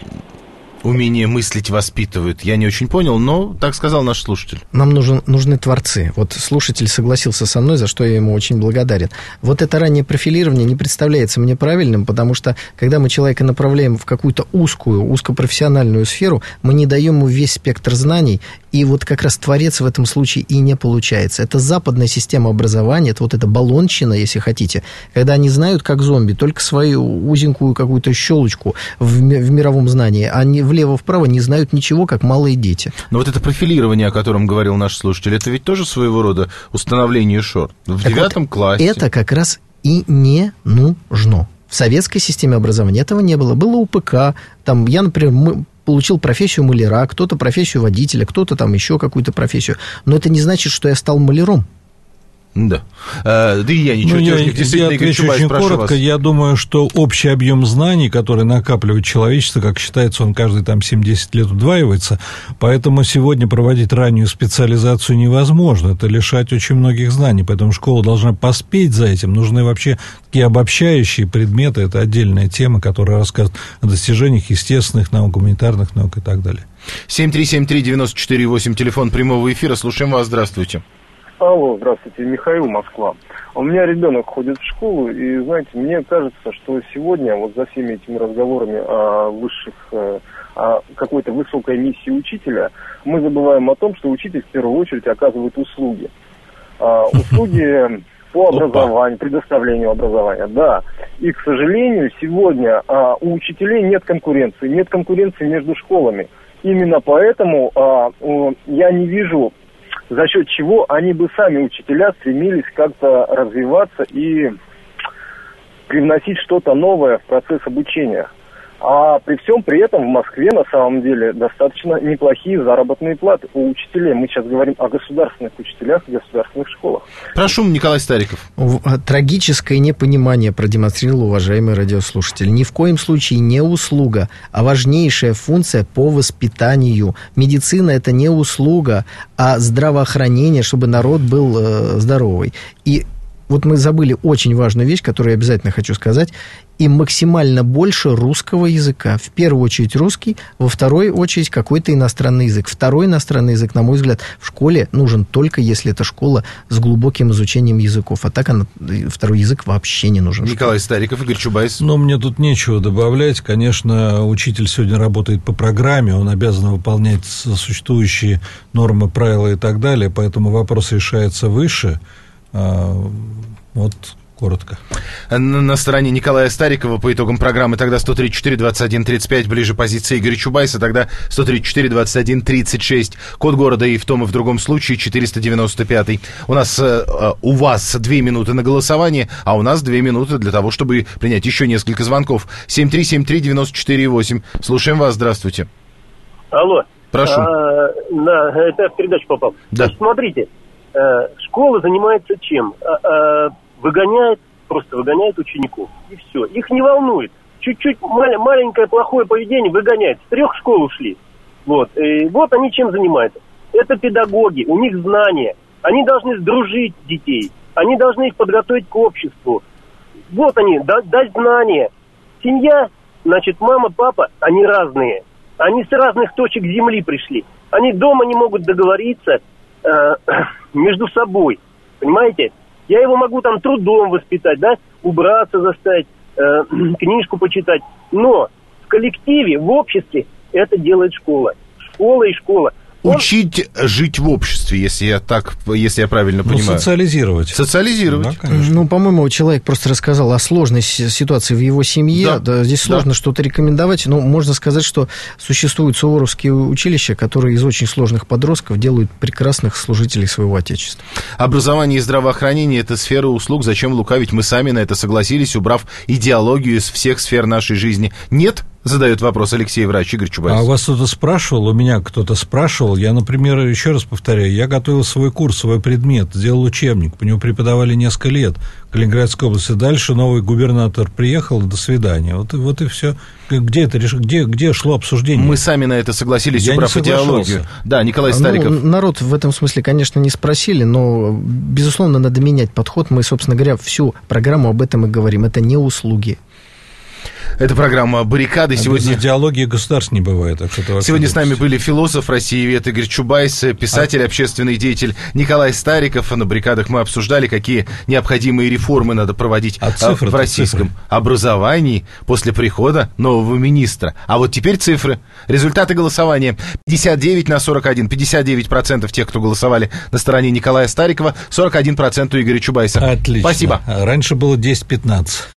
Умение мыслить воспитывают. Я не очень понял, но так сказал наш слушатель. Нам нужен, нужны творцы. Вот слушатель согласился со мной, за что я ему очень благодарен. Вот это раннее профилирование не представляется мне правильным, потому что, когда мы человека направляем в какую-то узкую, узкопрофессиональную сферу, мы не даем ему весь спектр знаний, и вот как раз творец в этом случае и не получается. Это западная система образования, это вот эта баллонщина, если хотите, когда они знают, как зомби, только свою узенькую какую-то щелочку в, в мировом знании, а не влево-вправо не знают ничего, как малые дети. Но вот это профилирование, о котором говорил наш слушатель, это ведь тоже своего рода установление шорт. В так девятом вот классе. Это как раз и не нужно. В советской системе образования этого не было. Было УПК, там, я, например, мы получил профессию маляра, кто-то профессию водителя, кто-то там еще какую-то профессию. Но это не значит, что я стал маляром. Да. А, да и я ничего. Ну, я, я отвечу очень коротко. Вас. Я думаю, что общий объем знаний, который накапливает человечество, как считается, он каждые там семь-десять лет удваивается. Поэтому сегодня проводить раннюю специализацию невозможно. Это лишать очень многих знаний. Поэтому школа должна поспеть за этим. Нужны вообще такие обобщающие предметы. Это отдельная тема, которая рассказывает о достижениях естественных наук, гуманитарных наук и так далее. семь три семь три девяносто четыре восемь, телефон прямого эфира. Слушаем вас. Здравствуйте. Алло, здравствуйте, Михаил, Москва. У меня ребенок ходит в школу, и, знаете, мне кажется, что сегодня вот за всеми этими разговорами о высших, о какой-то высокой миссии учителя, мы забываем о том, что учитель в первую очередь оказывает услуги. А, услуги по образованию, предоставлению образования, да. И, к сожалению, сегодня а, у учителей нет конкуренции, нет конкуренции между школами. Именно поэтому а, я не вижу, за счет чего они бы сами, учителя, стремились как-то развиваться и привносить что-то новое в процесс обучения. А при всем при этом в Москве на самом деле достаточно неплохие заработные платы у учителей. Мы сейчас говорим о государственных учителях и государственных школах. Прошу, Николай Стариков. Трагическое непонимание продемонстрировал уважаемый радиослушатель. Ни в коем случае не услуга, а важнейшая функция по воспитанию. Медицина – это не услуга, а здравоохранение, чтобы народ был э, здоровый. И вот мы забыли очень важную вещь, которую я обязательно хочу сказать. И максимально больше русского языка. В первую очередь русский, во второй очередь какой-то иностранный язык. Второй иностранный язык, на мой взгляд, в школе нужен только если это школа с глубоким изучением языков. А так она, второй язык вообще не нужен. Николай Стариков, Игорь Чубайс. Ну, мне тут нечего добавлять. Конечно, учитель сегодня работает по программе, он обязан выполнять существующие нормы, правила и так далее, поэтому вопрос решается выше. Вот коротко. На стороне Николая Старикова по итогам программы тогда сто тридцать четыре двадцать один тридцать пять, ближе позиции Игоря Чубайса, тогда сто тридцать четыре двадцать один тридцать шесть, код города и в том и в другом случае четыреста девяносто пять. У нас, у вас две минуты на голосование, а у нас две минуты для того, чтобы принять еще несколько звонков. семь три семь три девяносто четыре восемь. Слушаем вас, здравствуйте. Алло. Прошу. А, на, это в передачу попал. Да. Значит, смотрите, школа занимается чем? Выгоняет просто выгоняет учеников, и все. Их не волнует. Чуть-чуть мал- маленькое плохое поведение выгоняет. С трех школ ушли. Вот. И вот они чем занимаются. Это педагоги, у них знания. Они должны сдружить детей. Они должны их подготовить к обществу. Вот они, да, дать знания. Семья, значит, мама, папа, они разные. Они с разных точек земли пришли. Они дома не могут договориться э, между собой. Понимаете? Я его могу там трудом воспитать, да, убраться заставить, э, книжку почитать. Но в коллективе, в обществе это делает школа. Школа и школа. Учить жить в обществе, если я так, если я правильно ну, понимаю. Социализировать. Социализировать. Да, ну, по-моему, человек просто рассказал о сложной ситуации в его семье. Да. Да, здесь сложно да. что-то рекомендовать, но можно сказать, что существуют суворовские училища, которые из очень сложных подростков делают прекрасных служителей своего отечества. Образование и здравоохранение – это сфера услуг. Зачем лукавить? Мы сами на это согласились, убрав идеологию из всех сфер нашей жизни. Нет? Задает вопрос Алексей Врач. Игорь Чубайс. А у вас кто-то спрашивал, у меня кто-то спрашивал, я, например, еще раз повторяю, я готовил свой курс, свой предмет, сделал учебник, по нему преподавали несколько лет в Калининградской области, дальше новый губернатор приехал, до свидания, вот, вот и все. Где это, где, где шло обсуждение? Мы сами на это согласились, я убрав идеологию. Да, Николай Стариков. Ну, народ в этом смысле, конечно, не спросили, но, безусловно, надо менять подход. Мы, собственно говоря, всю программу об этом и говорим. Это не услуги. Это программа «Баррикады». А сегодня... без идеологии государств не бывает. Так что сегодня с нами были философ, россиевед Игорь Чубайс, писатель, а... общественный деятель Николай Стариков. На «Баррикадах» мы обсуждали, какие необходимые реформы надо проводить а в российском цифры. образовании после прихода нового министра. А вот теперь цифры. Результаты голосования. пятьдесят девять на сорок один. пятьдесят девять процентов тех, кто голосовали на стороне Николая Старикова, сорок один процент у Игоря Чубайса. Отлично. Спасибо. Раньше было десять пятнадцать.